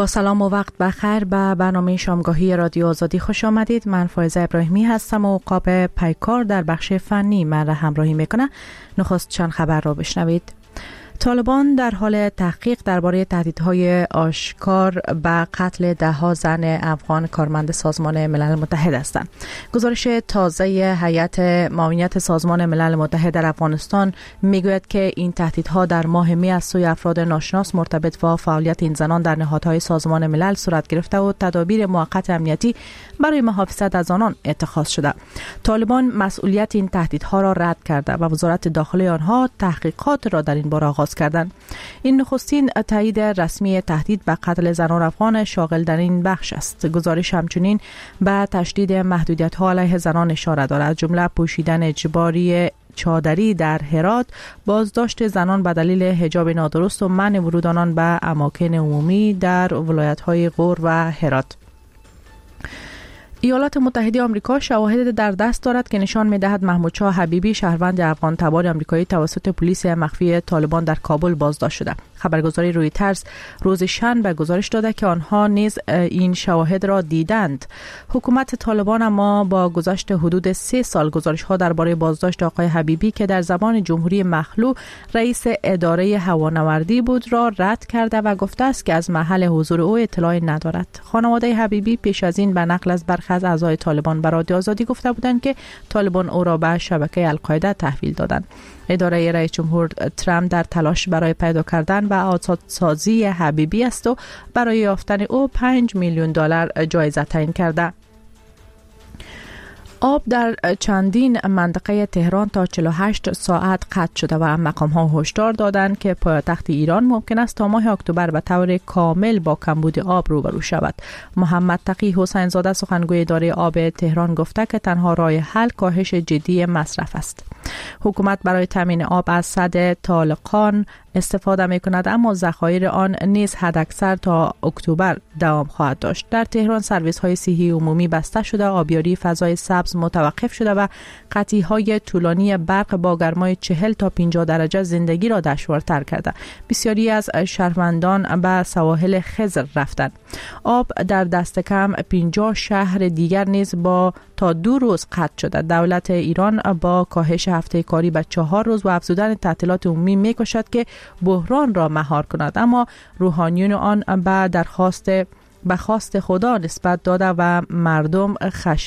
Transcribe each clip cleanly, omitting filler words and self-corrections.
با سلام و وقت بخیر به برنامه شامگاهی رادیو آزادی خوش آمدید. من فائزه ابراهیمی هستم و عقاب پیکار در بخش فنی من را همراهی میکنه. نخست چند خبر را بشنوید. طالبان در حال تحقیق درباره تهدیدهای آشکار به قتل ده‌ها زن افغان کارمند سازمان ملل متحد هستند. گزارش تازه هیئت معاونت سازمان ملل متحد در افغانستان میگوید که این تهدیدها در ماه می از سوی افراد ناشناس مرتبط با فعالیت این زنان در نهادهای سازمان ملل صورت گرفته و تدابیر موقت امنیتی برای محافظت از آنان اتخاذ شده. طالبان مسئولیت این تهدیدها را رد کرده و وزارت داخلی آنها تحقیقات را در این باره آغاز کردند. این نخستین تایید رسمی تهدید به قتل زنان افغان شاغل در این بخش است. گزارش همچنین به تشدید محدودیت‌ها علیه زنان اشاره دارد، از جمله پوشیدن اجباری چادری در هرات، بازداشت زنان به دلیل حجاب نادرست و منع ورود آنان به اماکن عمومی در ولایت‌های غور و هرات. ایالات متحده آمریکا شواهد در دست دارد که نشان می‌دهد محمود شاه حبیبی شهروند افغان تبار آمریکایی توسط پلیس مخفی طالبان در کابل بازداشت شده. خبرگزاری رویترز روز شنبه گزارش داده که آنها نیز این شواهد را دیدند. حکومت طالبان اما با گذشت حدود 3 سال گزارش‌ها درباره بازداشت آقای حبیبی که در زمان جمهوری مخلوع رئیس اداره هوانوردی بود را رد کرده و گفته است که از محل حضور او اطلاعی ندارد. خانواده حبیبی پیش از این به نقل از برخی از اعضای طالبان به رادیو آزادی گفته بودند که طالبان او را به شبکه القاعده تحویل دادند. اداره رئیس جمهور ترامپ در تلاش برای پیدا کردن و آزادسازی حبیبی است و برای یافتن او $5 میلیون جایزه تعیین کرده. آب در چندین منطقه تهران تا 48 ساعت قطع شده و مقام‌ها هشدار دادند که پایتخت ایران ممکن است تا ماه اکتبر به طور کامل با کمبود آب روبرو شود. محمد تقی حسین زاده سخنگوی اداره آب تهران گفته که تنها راه حل کاهش جدی مصرف است. حکومت برای تامین آب از سد طالقان استفاده می کند، اما ذخایر آن نیز حداکثر تا اکتبر دوام خواهد داشت. در تهران سرویس های صحی عمومی بسته شده، آبیاری فضای سبز متوقف شده و قطعی های طولانی برق با گرمای 40 تا 50 درجه زندگی را دشوارتر کرده. بسیاری از شهروندان به سواحل خضر رفتند. آب در دست کم 50 شهر دیگر نیز با تا 2 روز قطع شده. دولت ایران با کاهش هفته کاری به 4 روز و افزودن تعطیلات عمومی می‌کوشد که بحران را مهار کند، اما روحانیون آن به خواست خدا نسبت داده و مردم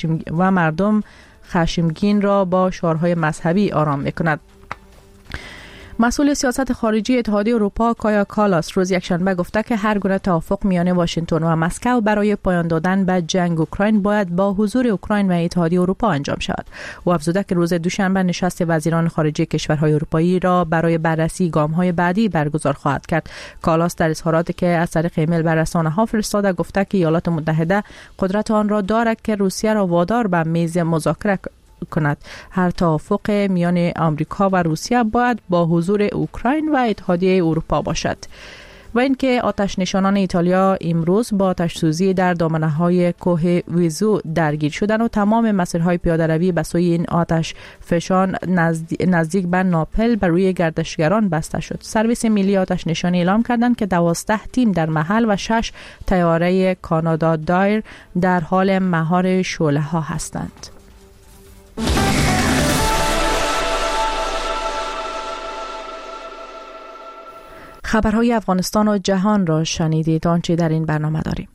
خشمگین را با شعارهای مذهبی آرام می‌کند. مسئول سیاست خارجی اتحادیه اروپا کایا کالاس روز یکشنبه گفته که هر گونه توافق میان واشنگتن و مسکو برای پایان دادن به جنگ اوکراین باید با حضور اوکراین و اتحادیه اروپا انجام شود. او افزوده که روز دوشنبه نشست وزیران خارجه کشورهای اروپایی را برای بررسی گام‌های بعدی برگزار خواهد کرد. کالاس در اظهاراتی که از طریق ایمیل به رسانه‌ها فرستاده گفته که ایالات متحده قدرت آن را دارد که روسیه را وادار به میز مذاکره کند. هر توافق میان آمریکا و روسیه باید با حضور اوکراین و اتحادیه اروپا باشد. و اینکه آتش نشانان ایتالیا امروز با آتش سوزی در دامنه‌های کوه ویزو درگیر شدند و تمام مسیرهای پیاده‌روی به سوی این آتش فشان نزدیک به ناپل بر روی گردشگران بسته شد. سرویس ملی آتش نشانی اعلام کردند که 12 تیم در محل و 6 طیاره کانادا دایر در حال مهار شعله‌ها هستند. خبرهای افغانستان و جهان را شنیدید. آنچه در این برنامه داریم.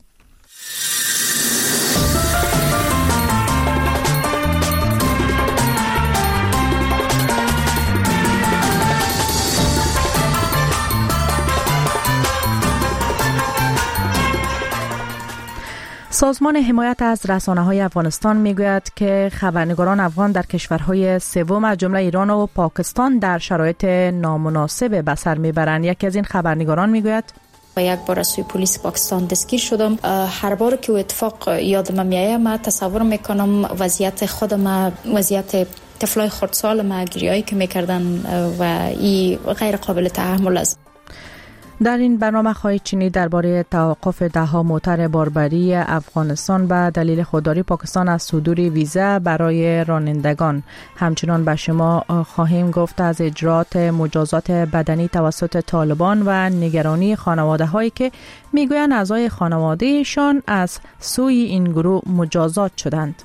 سازمان حمایت از رسانه‌های افغانستان میگوید که خبرنگاران افغان در کشورهای سوم از جمله ایران و پاکستان در شرایط نامناسب به سر میبرند. یکی از این خبرنگاران میگوید و یک بار از سوی پلیس پاکستان دستگیر شدم. هر بار که اتفاق یادم میاد من تصور میکنم وضعیت خودم، وضعیت طفلای خردسال ما، گریه‌ای که میکردن و این غیر قابل تحمل است. در این برنامه خواهید شنید درباره توقف ده‌ها موتر باربری افغانستان به دلیل خودداری پاکستان از صدور ویزا برای رانندگان. همچنان به شما خواهیم گفت از اجرات مجازات بدنی توسط طالبان و نگرانی خانواده هایی که میگویند اعضای خانوادهشان از سوی این گروه مجازات شدند.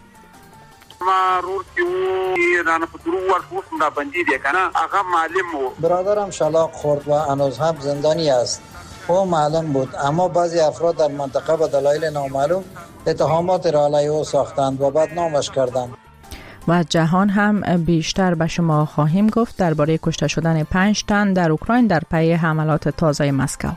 برادرم شلاق خورد و هنوز هم زندانی است. او معلم بود، اما بعضی افراد در منطقه به دلایل نامعلوم اتهامات را علیه او ساختند و بدنامش کردند. و جهان هم بیشتر به شما خواهیم گفت درباره کشته شدن 5 تن در اوکراین در پی حملات تازه مسکو.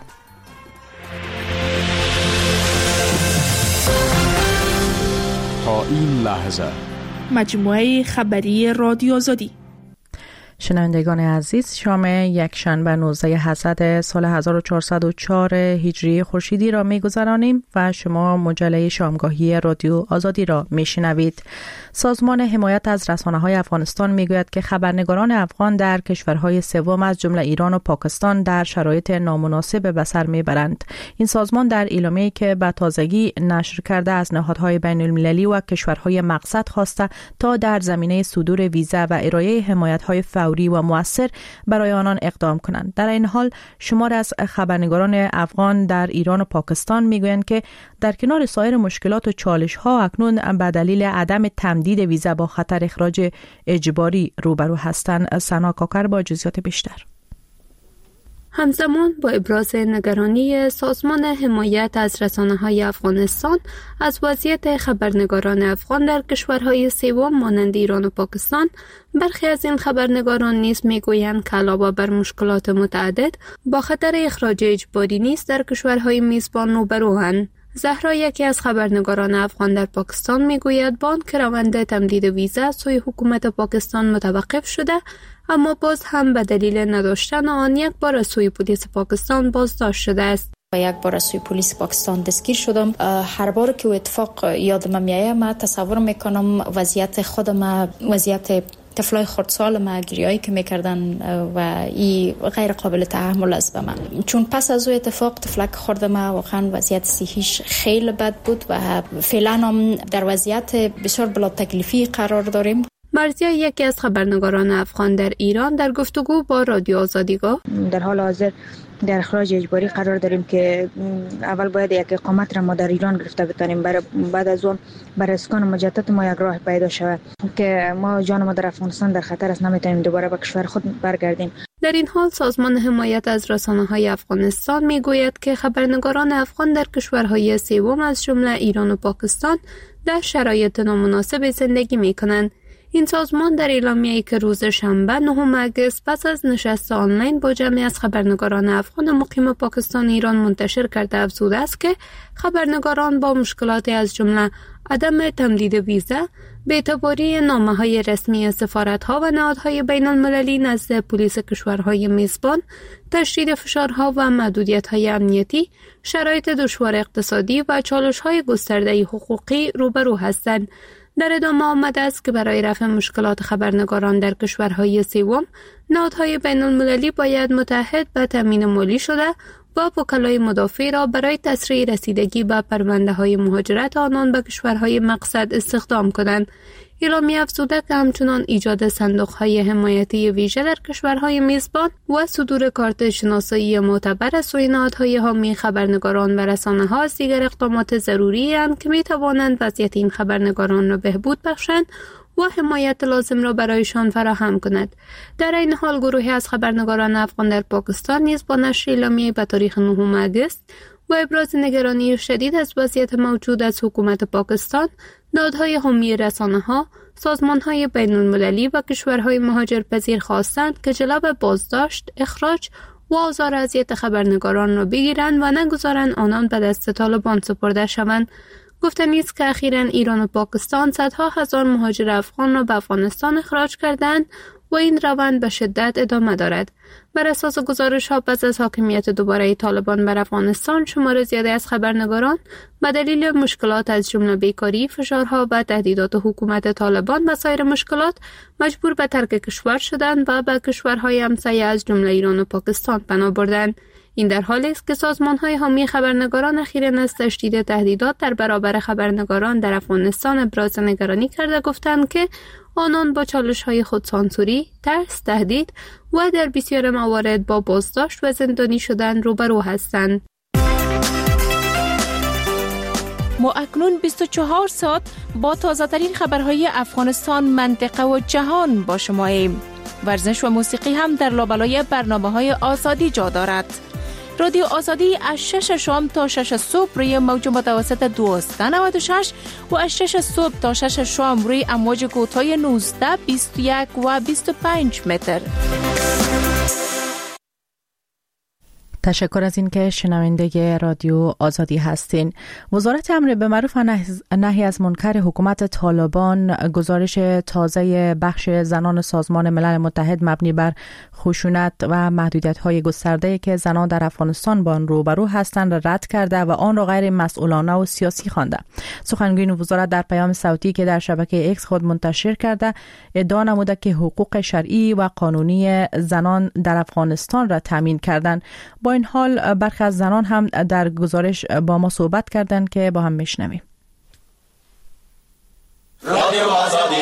تا این لحظه مجموعه خبری رادیو آزادی. شنوندگان عزیز، شام یک شنبه 19 حسد سال 1404 هجری خورشیدی را می‌گذرانیم و شما مجله شامگاهی رادیو آزادی را می‌شنوید. سازمان حمایت از رسانه‌های افغانستان می‌گوید که خبرنگاران افغان در کشورهای سوم از جمله ایران و پاکستان در شرایط نامناسب به سر می‌برند. این سازمان در اعلامیه‌ای که به تازگی نشر کرده از نهادهای بین‌المللی و کشورهای مقصد خواسته تا در زمینه صدور ویزا و ارائه حمایت‌های فوری و مؤثر برای آنان اقدام کنند. در این حال شمار از خبرنگاران افغان در ایران و پاکستان میگویند که در کنار سایر مشکلات و چالش‌ها اکنون به دلیل عدم تمدید ویزا با خطر اخراج اجباری روبرو هستند. سنا کاکر با جزئیات بیشتر. همزمان با ابراز نگرانی سازمان حمایت از رسانه‌های افغانستان از وضعیت خبرنگاران افغان در کشورهای سوم مانند ایران و پاکستان، برخی از این خبرنگاران نیز میگویند که علاوه بر مشکلات متعدد با خطر اخراج اجباری نیز در کشورهای میزبان روبروند. زهرا، یکی از خبرنگاران افغان در پاکستان، میگوید با آنکه روند تمدید ویزا سوی حکومت پاکستان متوقف شده، اما باز هم به دلیل نداشتن آن یک بار از سوی پلیس پاکستان بازداشت شده است. یک بار از سوی پلیس پاکستان دستگیر شدم. هر بار که اتفاق یادم میاد من تصور میکنم وضعیت خودم، وضعیت طفلای خردسال ما، گریایی که میکردن و این غیر قابل تحمل است به من، چون پس از او اتفاق طفلک خورده ما واقعا وضعیت صحیش خیلی بد بود و فعلا هم در وضعیت بسیار بلا تکلیفی قرار داریم. مرزیا، یکی از خبرنگاران افغان در ایران، در گفتگو با رادیو آزادی گفت در حال حاضر در اخراج اجباری قرار داریم که اول باید یک اقامت را ما در ایران گرفته بتانیم، بعد از اون برای اسکان مجدد ما یک راه پیدا شود که ما جان ما در افغانستان در خطر است، نمیتونیم دوباره به کشور خود برگردیم. در این حال سازمان حمایت از رسانه‌های افغانستان میگوید که خبرنگاران افغان در کشورهای سوم از جمله ایران و پاکستان در شرایط نامناسب زندگی میکنند. این سازمان در اعلامیه‌ای که روز شنبه 9 اگست پس از نشست آنلاین با جمعی از خبرنگاران افغان مقیم پاکستان ایران منتشر کرده افزوده است که خبرنگاران با مشکلاتی از جمله عدم تمدید ویزا، بی‌اعتباری نامه‌های رسمی سفارت‌ها و نهادهای بین‌المللی نزد پلیس کشورهای میزبان، تشدید فشارها و محدودیت‌های امنیتی، شرایط دشوار اقتصادی و چالش‌های گسترده حقوقی روبرو هستند. در ادامه آمده است که برای رفع مشکلات خبرنگاران در کشورهای سوم، نهادهای بین‌المللی باید متحد به تامین مالی شده و وکلای مدافع را برای تسریع رسیدگی به پرونده‌های مهاجرت آنان به کشورهای مقصد استخدام کنند. اعلامیه افزوده که همچنان ایجاد صندوق‌های حمایتی ویژه در کشورهای میزبان و صدور کارت شناسایی معتبر از سوی نهادهای حامی خبرنگاران و رسانه‌ها از دیگر اقدامات ضروری اند که می‌توانند وضعیت این خبرنگاران را بهبود بخشند و حمایت لازم را برایشان فراهم کند. در این حال گروهی از خبرنگاران افغان در پاکستان نیز با نشر اعلامیه به تاریخ 9 اگست و ابراز نگرانی شدید از وضعیت موجود از حکومت پاکستان، نهادهای حامی رسانه‌ها، سازمان‌های بین‌المللی و کشورهای مهاجرپذیر خواستند که جلب بازداشت، اخراج و آزار اذیت خبرنگاران را بگیرند و نگذارند آنان به دست طالبان سپرده شوند. گفتنی است که اخیراً ایران و پاکستان صدها هزار مهاجر افغان را به افغانستان اخراج کردند و این روند به شدت ادامه دارد. بر اساس گزارش‌ها پس از حاکمیت دوباره طالبان بر افغانستان، شمار زیادی از خبرنگاران به دلیل مشکلات از جمله بیکاری، فشارها و تهدیدات حکومت طالبان و سایر مشکلات مجبور به ترک کشور شدند و به کشورهای همسایه از جمله ایران و پاکستان پناه بردند. این در حالی است که سازمان‌های حامی خبرنگاران اخیراً از تشدید تهدیدات در برابر خبرنگاران در افغانستان ابراز نگرانی کرده گفتند که آنان با چالش‌های خودسانسوری، ترس، تهدید و در بسیار موارد با بازداشت و زندانی شدن روبرو هستند. ما اکنون 24 ساعت با تازه‌ترین خبرهای افغانستان، منطقه و جهان با شماییم. ورزش و موسیقی هم در لابلای برنامه‌های آزادی جا دارد. رادیو آزادی از 6 شام تا 6 صبح روی موج متوسط 1296 و از 6 صبح تا 6 شام روی امواج کوتاه 19، 21 و 25 متر. تشکر از این که شنونده رادیو آزادی هستین. وزارت امر به معروف و نهی از منکر حکومت طالبان گزارش تازه بخش زنان سازمان ملل متحد مبنی بر خشونت و محدودیت‌های گسترده که زنان در افغانستان با آن روبرو هستند رد کرده و آن را غیر مسئولانه و سیاسی خوانده. سخنگوی وزارت در پیام صوتی که در شبکه ایکس خود منتشر کرده ادعا نموده که حقوق شرعی و قانونی زنان در افغانستان را تامین کردند. با این حال برخی از زنان هم در گزارش با ما صحبت کردند که با هم میشنویم. رادیو آزادی.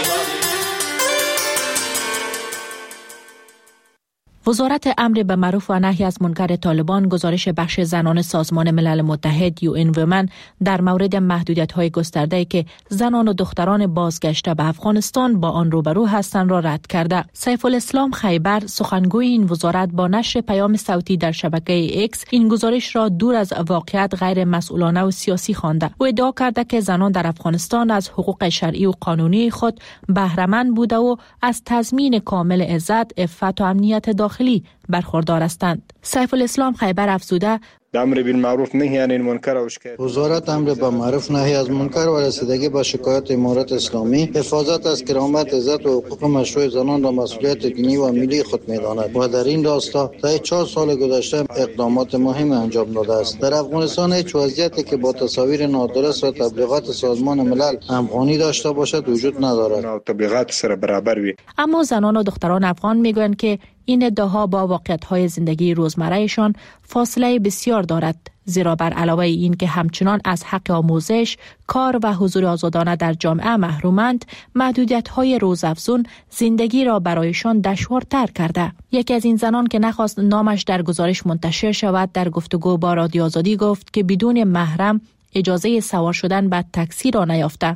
وزارت امر به معروف و نهی از منکر طالبان گزارش بخش زنان سازمان ملل متحد UN Women در مورد محدودیت‌های گسترده‌ای که زنان و دختران بازگشته به افغانستان با آن روبرو هستند را رد کرده. سیف الاسلام خیبر سخنگوی این وزارت با نشر پیام صوتی در شبکه ایکس این گزارش را دور از واقعیت غیر مسئولانه و سیاسی خوانده. او ادعا کرده که زنان در افغانستان از حقوق شرعی و قانونی خود بهره‌مند بوده و از تضمین کامل عزت، عفت و امنیت داخلی برخوردار هستند. سیف الاسلام خیبر افزوده امر بالمعروف نهی عن المنکر و شکایت وزارت امر به معروف نهی از منکر و رسیدگی به شکایت امارت اسلامی حفاظت از کرامت، عزت و حقوق مشروع زنان را مسئولیت دینی و ملی خود می‌داند و در این راستا در 4 سال گذشته اقدامات مهم انجام داده است. در افغانستان هیچ وضعیتی که با تصاویر نادرست و تبلیغات سازمان ملل همخوانی داشته باشد وجود ندارد. تبلیغات سره برابر وي. اما زنان و دختران افغان میگویند که این ادعاها با واقعیت‌های زندگی روزمرهشان فاصله بسیار دارد، زیرا بر علاوه این که همچنان از حق آموزش، کار و حضور آزادانه در جامعه محرومند، محدودیت‌های روزافزون زندگی را برایشان دشوارتر کرده. یکی از این زنان که نخواست نامش در گزارش منتشر شود در گفتگو با رادیو آزادی گفت که بدون محرم اجازه سوار شدن به تاکسی را نیافته.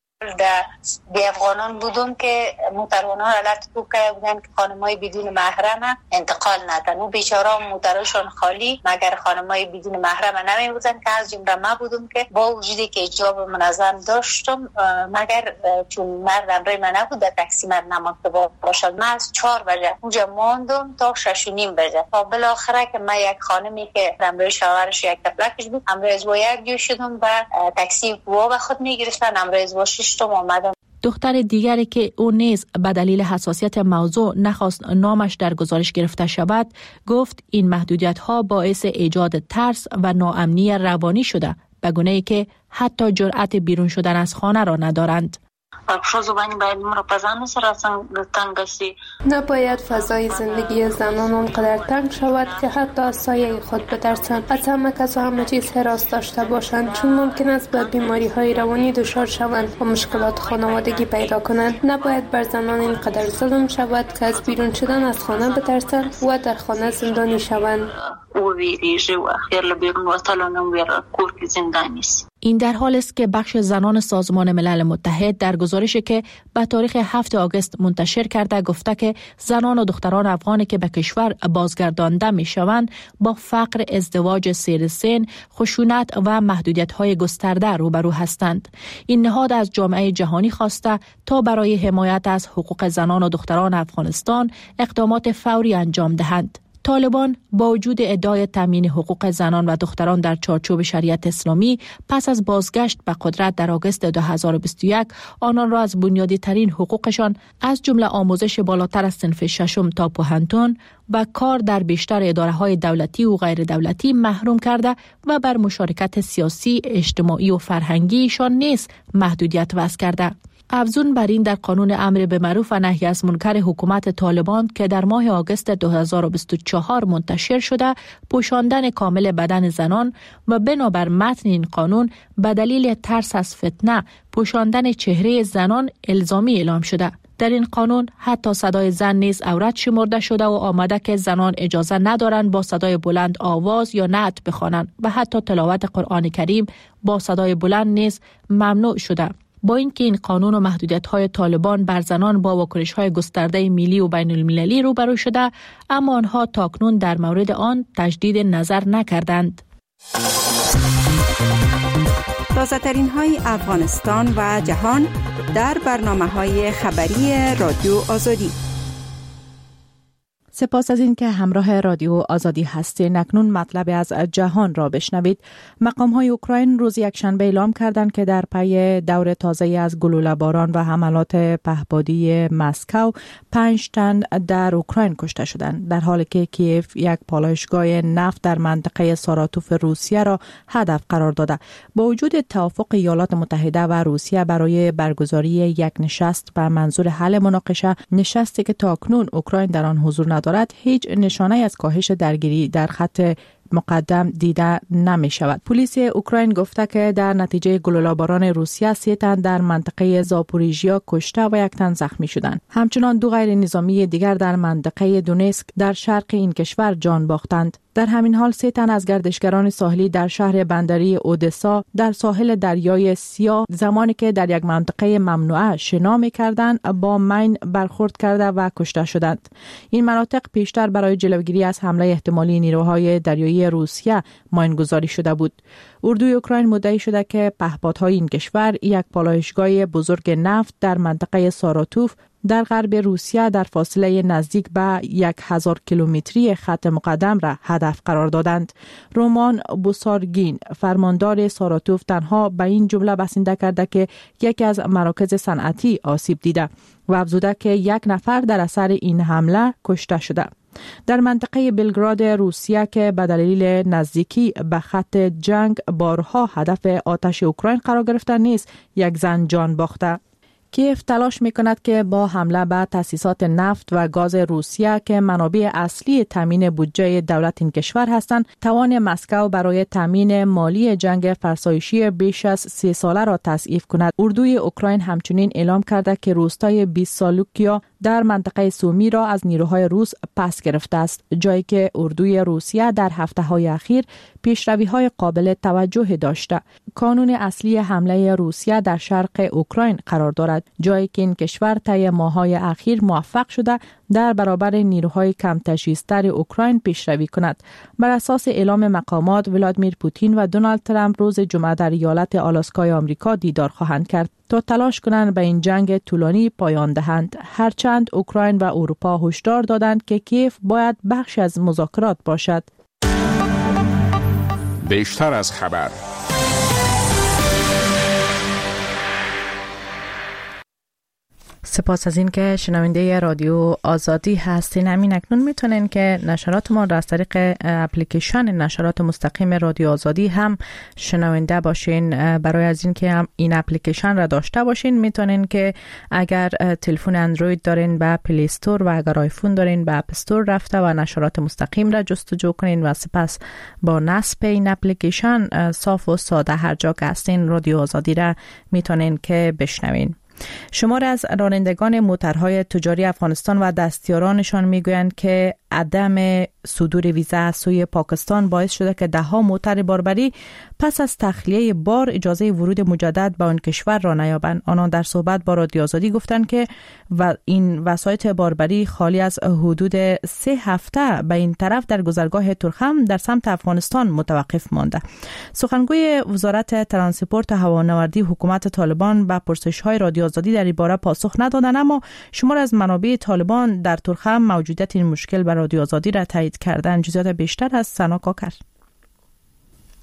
در افغانان بودم که موتروانا حالت تو که بودن که خانمای بدون محرم انتقال ندن و بیچاره موترشون خالی مگر خانمای بدون محرم نمی بودن که از جمله ما بودم که با وجودی که حجاب منظم داشتم مگر چون مردم روی من نبود در تاکسی من نماکته باشد. من از 4 بجه اونجا ماندم تا 6:30 بجه تا بالاخره که من یک خانمی که امروز شوهرش یک تفلکش بود امروز با یک جو شدم و تاکسی با خود میگرفتن امروز با 6 دختر دیگری که او نیز به دلیل حساسیت موضوع نخواست نامش در گزارش گرفته شود گفت این محدودیت‌ها باعث ایجاد ترس و ناامنی روانی شده به گونه‌ای که حتی جرأت بیرون شدن از خانه را ندارند. نباید فضای زندگی زنان آنقدر تنگ شود که حتی از سایه خود بترسند. از همه کس و همه چیز حراس داشته باشند چون ممکن است به بیماری‌های روانی دچار شوند و مشکلات خانوادگی پیدا کنند. نباید بر زنان اینقدر ظلم شود که از بیرون شدن از خانه بترسند و در خانه زندانی شوند. این در حال است که بخش زنان سازمان ملل متحد در گزارشی که به تاریخ 7 آگوست منتشر کرده گفته که زنان و دختران افغانی که به کشور بازگردانده می شوند با فقر، ازدواج سیر سن، خشونت و محدودیت‌های گسترده روبرو هستند. این نهاد از جامعه جهانی خواسته تا برای حمایت از حقوق زنان و دختران افغانستان اقدامات فوری انجام دهند. طالبان با وجود ادعای تامین حقوق زنان و دختران در چارچوب شریعت اسلامی پس از بازگشت به قدرت در آگوست 2021 آنان را از بنیادی ترین حقوقشان از جمله آموزش بالاتر از صنف 6 تا پوهنتون و کار در بیشتر اداره‌های دولتی و غیر دولتی محروم کرده و بر مشارکت سیاسی، اجتماعی و فرهنگیشان نیز محدودیت وضع کرده. افزون بر این در قانون امر به معروف و نهی از منکر حکومت طالبان که در ماه آگوست 2024 منتشر شده، پوشاندن کامل بدن زنان و بنابر متن این قانون به دلیل ترس از فتنه پوشاندن چهره زنان الزامی اعلام شده. در این قانون حتی صدای زن نیز عورت شمرده شده و آمده که زنان اجازه ندارند با صدای بلند آواز یا نعت بخوانند و حتی تلاوت قرآن کریم با صدای بلند نیز ممنوع شده. با اینکه این قانون و محدودیت‌های طالبان بر زنان با واکنش‌های گسترده ملی و بین المللی روبرو شده، اما آنها تاکنون در مورد آن تجدید نظر نکردند. تازه‌ترین های افغانستان و جهان در برنامه‌های خبری رادیو آزادی. سپاس از این که همراه رادیو آزادی هستید. اکنون مطلب از جهان را بشنوید. مقام‌های اوکراین روز یکشنبه اعلام کردند که در پی دور تازه‌ای از گلوله‌باران و حملات پهپادی مسکو 5 تن در اوکراین کشته شدند، در حالی که کیف یک پالایشگاه نفت در منطقه ساراتوف روسیه را هدف قرار داده. با وجود توافق ایالات متحده و روسیه برای برگزاری یک نشست به منظور حل مناقشه، نشستی که تاکنون اوکراین در آن حضور ندارد، هیچ نشانه از کاهش درگیری در خط مقدم دیده نمی شود. پلیس اوکراین گفته که در نتیجه گلوله‌باران روسیه 3 تن در منطقه زاپوریژیا کشته و 1 تن زخمی شدند. همچنان 2 غیر نظامی دیگر در منطقه دونسک در شرق این کشور جان باختند. در همین حال 3 تن از گردشگران ساحلی در شهر بندری اودسا در ساحل دریای سیاه زمانی که در یک منطقه ممنوعه شنا می‌کردند با مین برخورد کرده و کشته شدند. این مناطق پیشتر برای جلوگیری از حمله احتمالی نیروهای دریایی روسیه ماینگذاری شده بود. اردوی اوکراین مدعی شده که پهپادهای این کشور یک پالایشگاه بزرگ نفت در منطقه ساراتوف در غرب روسیه در فاصله نزدیک به 1000 کیلومتری خط مقدم را هدف قرار دادند. رومان بوسارگین، فرماندار ساراتوف، تنها به این جمله بسنده کرده که یکی از مراکز صنعتی آسیب دیده و افزوده که 1 نفر در اثر این حمله کشته شده. در منطقه بلگراد روسیه که به دلیل نزدیکی به خط جنگ بارها هدف آتش اوکراین قرار گرفته نیز 1 زن جان باخته. کیف تلاش می‌کند که با حمله به تأسیسات نفت و گاز روسیه که منابع اصلی تامین بودجه دولت این کشور هستند، توان مسکو برای تامین مالی جنگ فرسایشی بیش از 3 ساله را تضعیف کند. اردوی اوکراین همچنین اعلام کرده که روستای بیسالوکیا در منطقه سومی را از نیروهای روس پس گرفته است، جایی که اردوی روسیه در هفته‌های اخیر پیشروی‌های قابل توجه داشته. کانون اصلی حمله روسیه در شرق اوکراین قرار دارد، جایی که این کشور طی ماه‌های اخیر موفق شده در برابر نیروهای کم تجهیزتر اوکراین پیشروی کند. بر اساس اعلام مقامات، ولادیمیر پوتین و دونالد ترامپ روز جمعه در ایالت آلاسکای آمریکا دیدار خواهند کرد تا تلاش کنند به این جنگ طولانی پایان دهند. هرچند اوکراین و اروپا هشدار دادند که کیف باید بخش از مذاکرات باشد. بیشتر از خبر. سپاس از این که شنونده رادیو آزادی هستین. همین اکنون میتونین که نشرات ما را از طریق اپلیکیشن نشرات مستقیم رادیو آزادی هم شنونده باشین. برای از این که این اپلیکیشن را داشته باشین، میتونین که اگر تلفن اندروید دارین به پلی استور و اگر آیفون دارین به اپ استور رفته و نشرات مستقیم را جستجو کنین و سپس با نصب این اپلیکیشن صاف و ساده هر جا که هستین رادیو آزادی را میتونین که بشنوین. شمار از رانندگان موترهای تجاری افغانستان و دستیارانشان میگویند که عدم صدور ویزا از سوی پاکستان باعث شده که 10 موتر باربری پس از تخلیه بار اجازه ورود مجدد به آن کشور را نیابند. آنان در صحبت با رادیو آزادی گفتند که این وسایط باربری خالی از حدود 3 هفته به این طرف در گذرگاه ترخم در سمت افغانستان متوقف مانده. سخنگوی وزارت ترانسپورت و هوانوردی حکومت طالبان به پرسش‌های رادیو آزادی در این باره پاسخ ندادند، اما شمار از منابع طالبان در ترخم موجودیت این مشکل بر رادیو آزادی را تایید کردند. جزئیات بیشتر از سنا کاکر.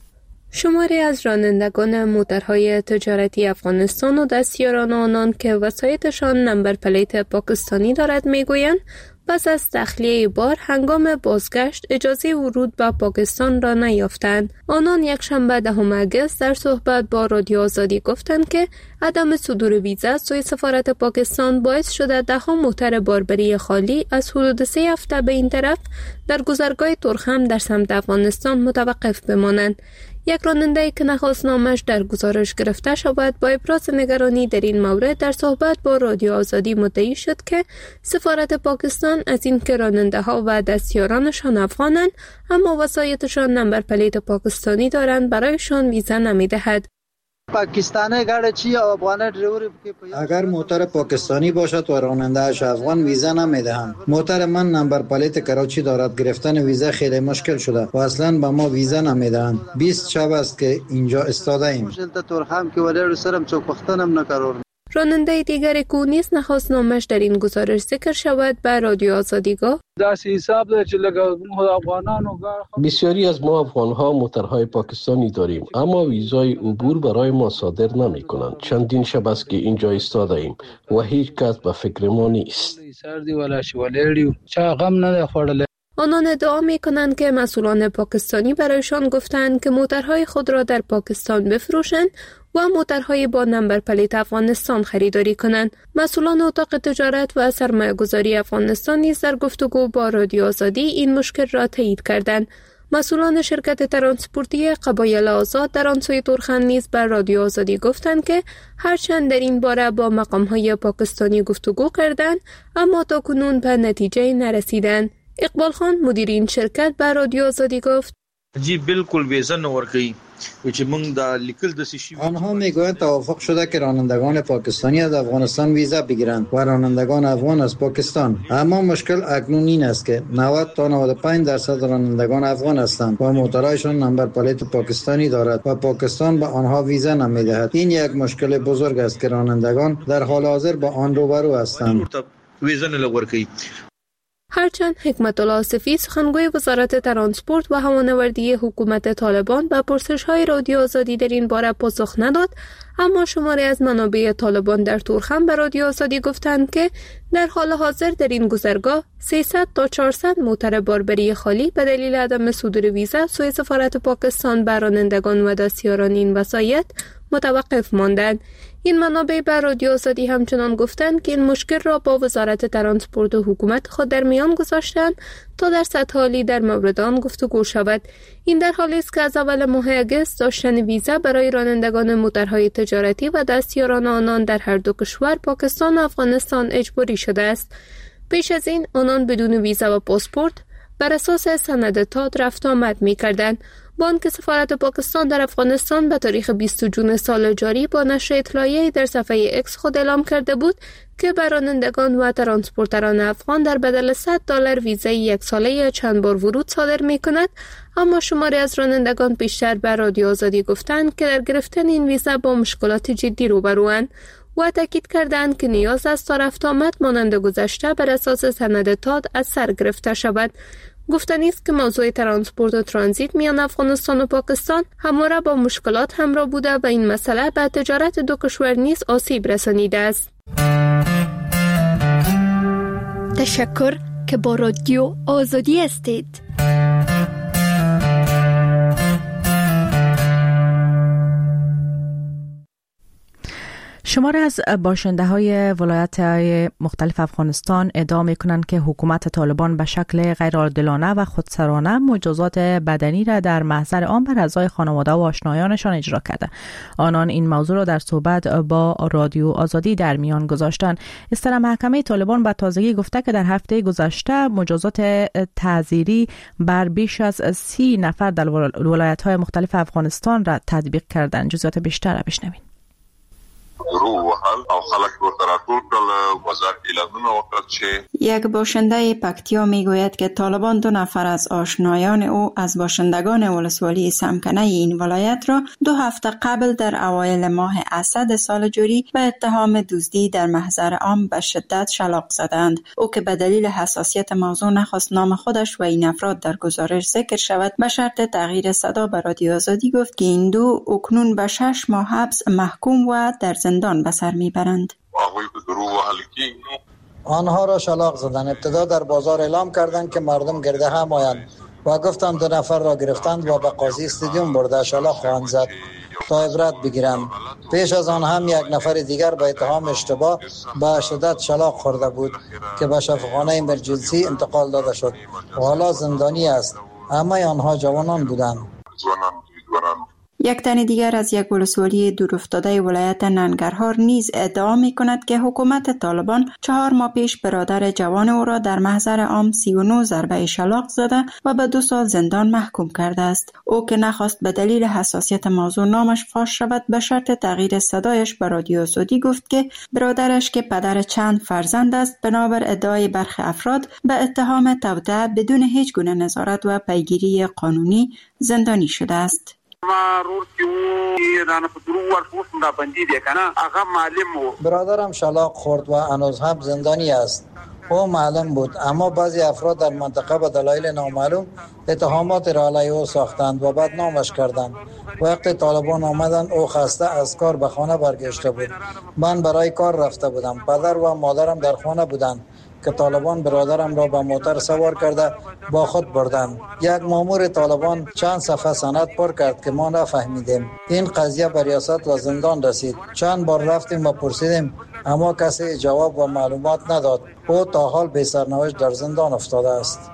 شماری از رانندگان موترهای تجارتی افغانستان و دستیاران آنان که وسایطشان نمبر پلیت پاکستانی دارد میگویند پس از تخلیه بار هنگام بازگشت اجازه ورود به پاکستان را نیافتند. آنان یکشنبه 10 اگست در صحبت با رادیو آزادی گفتند که عدم صدور ویزا سوی سفارت پاکستان باعث شده 10 موتر باربری خالی از حدود 3 هفته به این طرف در گذرگاه تورخم در سمت افغانستان متوقف بمانند. یک راننده که نخواست نامش در گزارش گرفته شود با ابراز نگرانی در این مورد در صحبت با رادیو آزادی مدعی شد که سفارت پاکستان از این که راننده ها و دستیارانشان افغانند اما وسایطشان نمبر پلیت پاکستانی دارند برایشان ویزا نمیدهد. پاکستانی گاڑی چی افغان ڈرائیور اگر موتر پاکستانی باشد و راننده‌اش افغان ویزا نمیدهند. موتر من نمبر پلیت کراچی دارد، گرفتن ویزا خیلی مشکل شده و اصلا به ما ویزا نمیدهند. 20 شب است که اینجا استاده ایم. راننده دیگر که نیز نخواست نامش در این گزارش ذکر شود به رادیو آزادی گفت بسیاری از ما افغان‌ها موترهای پاکستانی داریم اما ویزای عبور برای ما صادر نمی کنند. چندین شب است که اینجا ایستاده ایم و هیچ کس به فکر ما نیست. آنان ادعا می کنند که مسئولان پاکستانی برایشان گفتند که موترهای خود را در پاکستان بفروشند و موترهای با نمبر پلیت افغانستان خریداری کنند. مسئولان اتاق تجارت و سرمایه‌گذاری افغانستان نیز در گفتگو با رادیو آزادی این مشکل را تایید کردند. مسئولان شرکت ترانسپورتی قبایل آزاد در آن سوی تورخم نیز بر رادیو آزادی گفتند که هرچند در این باره با مقام‌های پاکستانی گفتگو کردند اما تاکنون به نتیجه نرسیدند. اقبال خان مدیر این شرکت بر رادیو آزادی گفت جی بالکل ویزا نورکی آنها میگویند توافق شده که رانندگان پاکستانی از افغانستان ویزا بگیرند و رانندگان افغان از پاکستان. اما مشکل اکنون این است که 90 تا 95% رانندگان افغان هستند و موترایشان نمبر پلیت پاکستانی دارد و پاکستان به آنها ویزا نمیدهد. این یک مشکل بزرگ است که رانندگان در حال حاضر با آن روبرو هستند. ویزا نلورکی. هرچند حکمت الله آصفی سخنگوی وزارت ترانسپورت و هوانوردی حکومت طالبان به پرسش‌های رادیو آزادی در این باره پاسخ نداد، اما شماری از منابع طالبان در تورخم به رادیو آزادی گفتند که در حال حاضر در این گذرگاه 300 تا 400 موتر باربری خالی به دلیل عدم صدور ویزا سوی سفارت پاکستان بر رانندگان و دستیاران این وسایط متوقف ماندند. این منابع بر رادیو آزادی همچنان گفتند که این مشکل را با وزارت ترانسپورت و حکومت خود در میان گذاشتند تا در سطح عالی در مورد آن گفتگو شود. این در حالی است که از اول ماه اگست داشتن ویزا برای رانندگان موترهای تجارتی و دستیاران آنان در هر دو کشور پاکستان و افغانستان اجباری شده است. پیش از این آنان بدون ویزا و پاسپورت بر اساس سند تاد رفت آمد می‌کردند. بانک سفارت پاکستان در افغانستان به تاریخ 20 جون سال جاری با نشر اطلاعیه‌ای در صفحه اکس خود اعلام کرده بود که بر رانندگان و ترانسپورتران افغان در بدل $100 ویزای 1 ساله چند بار ورود صادر می‌کند، اما شماری از رانندگان بیشتر بر رادیو آزادی گفتند که در گرفتن این ویزا با مشکلات جدی روبروند و تاکید کردند که نیاز است تا رفت آمد مانند گذشته بر اساس سند تاد از سر گرفته شود. گفتنی است که موضوع ترانسپورت و ترانزیت میان افغانستان و پاکستان همواره با مشکلات همراه بوده و این مسئله به تجارت دو کشور نیز آسیب رسانیده است. تشکر که با رادیو آزادی هستید. شماری از باشنده های ولایت های مختلف افغانستان ادعا می کنند که حکومت طالبان به شکل غیرعادلانه و خودسرانه مجازات بدنی را در محضر عام بر اعضای خانواده و آشنایانشان اجرا کرده. آنان این موضوع را در صحبت با رادیو آزادی در میان گذاشتند. اصدار محکمه طالبان به تازگی گفته که در هفته گذشته مجازات تعزیری بر بیش از 30 نفر در ولایت های مختلف افغانستان را تطبیق کردند. جزئیات بیشتر را بشنوید. گروه و او خلک ورته راټول کړل وزارت اعلانونه وکړ چې یک باشنده پکتیا میگوید که طالبان 2 نفر از آشنایان او از باشندگان ولسوالی سمکنه این ولایت را 2 هفته قبل در اوایل ماه اسد سال جاری به اتهام دزدی در محضر عام به شدت شلاق زدند. او که به دلیل حساسیت موضوع نخواست نام خودش و این افراد در گزارش ذکر شود به شرط تغییر صدا به رادیو آزادی گفت که این دو اکنون به 6 ماه حبس محکوم و در زندان به سر میبرند. آنها را شلاق زدند. ابتدا در بازار اعلام کردند که مردم گرد هم آیند و گفتند 2 نفر را گرفتند و به قاضی استادیوم برده شلاق خواهند زد تا عبرت بگیرند. پیش از آن هم 1 نفر دیگر به اتهام اشتباه به شدت شلاق خورده بود که به شفاخانه ایمرجنسی انتقال داده شد و حالا زندانی است. همه آنها جوانان بودند. یک تن دیگر از یک ولسوالی دورافتاده ولایت ننگرهار نیز ادعا می کند که حکومت طالبان 4 ماه پیش برادر جوان او را در محضر عام 39 ضربه شلاق زده و به 2 سال زندان محکوم کرده است. او که نخواست به دلیل حساسیت موضوع نامش فاش شود به شرط تغییر صدایش به رادیو آزادی گفت که برادرش که پدر چند فرزند است بنابر ادعای برخی افراد به اتهام توطئه بدون هیچ گونه نظارت و پیگیری قانونی زندانی شده است. برادرم شلاق خورد و هنوز هم زندانی است. او معلم بود اما بعضی افراد در منطقه به دلایل نامعلوم اتهامات را علیه او ساختند و بدنامش کردند. وقتی طالبان آمدند او خسته از کار به خانه برگشته بود. من برای کار رفته بودم. پدر و مادرم در خانه بودند که طالبان برادرم را به موتر سوار کرده با خود بردند. یک مامور طالبان چند صفحه سند پر کرد که ما نفهمیدیم. این قضیه به ریاست و زندان رسید. چند بار رفتیم و پرسیدیم اما کسی جواب و معلومات نداد. او تا حال بی سرنوشت در زندان افتاده است.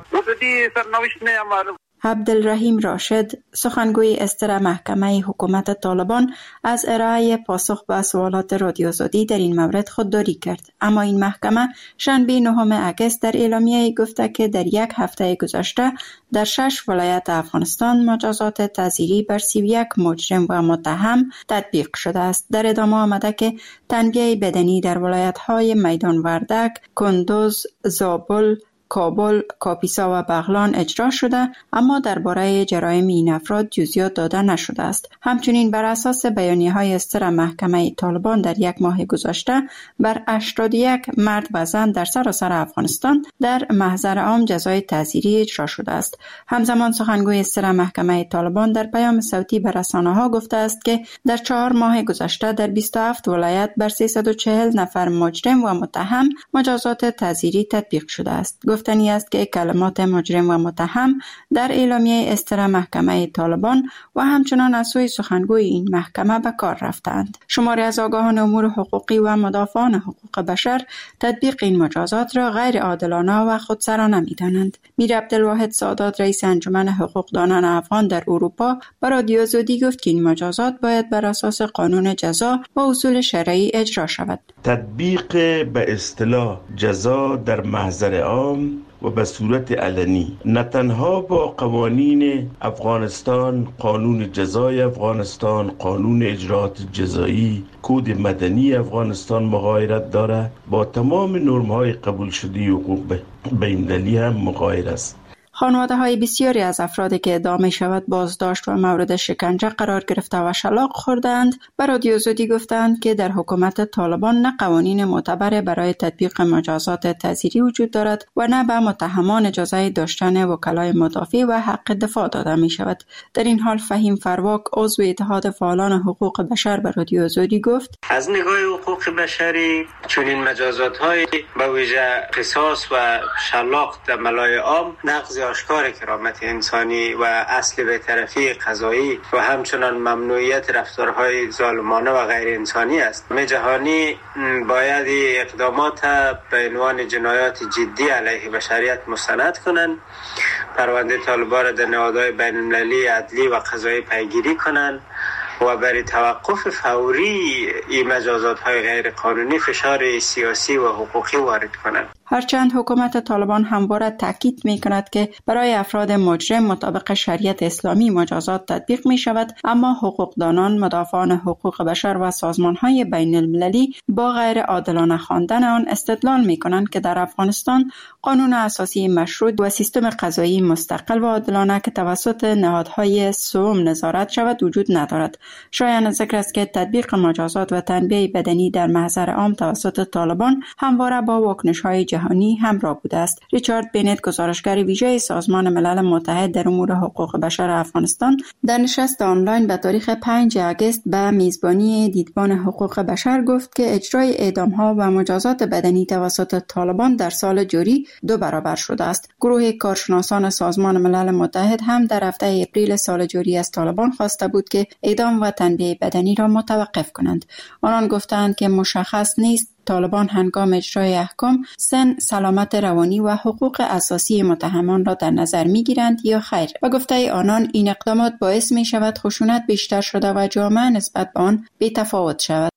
عبدالرحیم راشد سخنگوی استر محکمه حکومت طالبان از ارائه پاسخ به سوالات رادیو آزادی در این مورد خودداری کرد. اما این محکمه شنبه 9 اگست در اعلامیه گفته که در 1 هفته گذشته در 6 ولایت افغانستان مجازات تعزیری بر 31 مجرم و متهم تطبیق شده است. در ادامه آمده که تنبیه بدنی در ولایت‌های میدان وردک، کندوز، زابل، کابل، کاپیسا و بغلان اجرا شده اما درباره جرایم این افراد جزئیات داده نشده است. همچنین بر اساس بیانیه‌های استر محکمه طالبان در 1 ماه گذشته بر 81 مرد و زن در سراسر افغانستان در محضر عام جزای تعزیری اجرا شده است. همزمان سخنگوی استر محکمه طالبان در پیام صوتی به رسانه‌ها گفته است که در 4 ماه گذشته در 27 ولایت بر 340 نفر مجرم و متهم مجازات تعزیری تطبیق شده است. گفتنی است که کلمات مجرم و متهم در اعلامیه استر محکمه طالبان و همچنان از سوی سخنگوی این محکمه به کار رفتند. شماری از آگاهان امور حقوقی و مدافعان حقوق بشر تطبیق این مجازات را غیر عادلانه و خودسرانه می‌دانند. میر عبدالواحد سادات رئیس انجمن حقوقدانان افغان در اروپا به رادیو آزادی گفت که این مجازات باید بر اساس قانون جزا و اصول شرعی اجرا شود. تطبیق به اصطلاح جزا در محضر عام و به صورت علنی نه تنها با قوانین افغانستان، قانون جزای افغانستان، قانون اجراات جزایی، کد مدنی افغانستان مغایرت دارد، با تمام نرم‌های قبول شده حقوق به این دلیل هم مغایر است. خانواده‌های بسیاری از افرادی که ادعا می‌شود بازداشت و مورد شکنجه قرار گرفته و شلاق خوردند به رادیو آزادی گفتند که در حکومت طالبان نه قوانین معتبر برای تطبیق مجازات تعزیری وجود دارد و نه به متهمان اجازه داشتن وکلای مدافع و حق دفاع داده می‌شود. در این حال فهیم فرواک عضو اتحاد فعالان حقوق بشر به رادیو آزادی گفت از نگاه حقوق بشری چنین مجازات‌های به ویژه قصاص و شلاق در ملای عام نقض آشکار کرامت انسانی و اصل بی‌طرفی قضایی و همچنان ممنوعیت رفتارهای ظالمانه و غیر انسانی است. جهانی باید اقدامات به عنوان جنایات جدی علیه بشریت مستند کنند، پرونده طالبان را در نهادهای بین‌المللی عدلی و قضایی پیگیری کنند و برای توقف فوری این مجازات های غیر قانونی فشار سیاسی و حقوقی وارد کنند. هرچند حکومت طالبان همواره تاکید می کند که برای افراد مجرم مطابق شریعت اسلامی مجازات تطبیق می شود، اما حقوقدانان، مدافعان حقوق بشر و سازمان های بین المللی با غیر عادلانه خواندن آن استدلال می کنند که در افغانستان قانون اساسی مشروط و سیستم قضایی مستقل و عادلانه که توسط نهادهای سوم نظارت شود وجود ندارد. شایان ذکر است که تطبیق مجازات و تنبیه بدنی در محضر عام توسط طالبان همواره با واکنش‌های جهانی همراه بوده است. ریچارد بینت، گزارشگر ویژه سازمان ملل متحد در امور حقوق بشر افغانستان، در نشست آنلاین به تاریخ 5 آگوست به میزبانی دیدبان حقوق بشر گفت که اجرای اعدام‌ها و مجازات بدنی توسط طالبان در سال جاری 2 برابر شده است. گروه کارشناسان سازمان ملل متحد هم در هفته اپریل سال جاری از طالبان خواسته بود که اعدام و تنبیه بدنی را متوقف کنند. آنان گفتند که مشخص نیست طالبان هنگام اجرای احکام سن، سلامت روانی و حقوق اساسی متهمان را در نظر می‌گیرند یا خیر. و گفته آنان این اقدامات باعث می شود خشونت بیشتر شده و جامعه نسبت به آن بی‌تفاوت شود.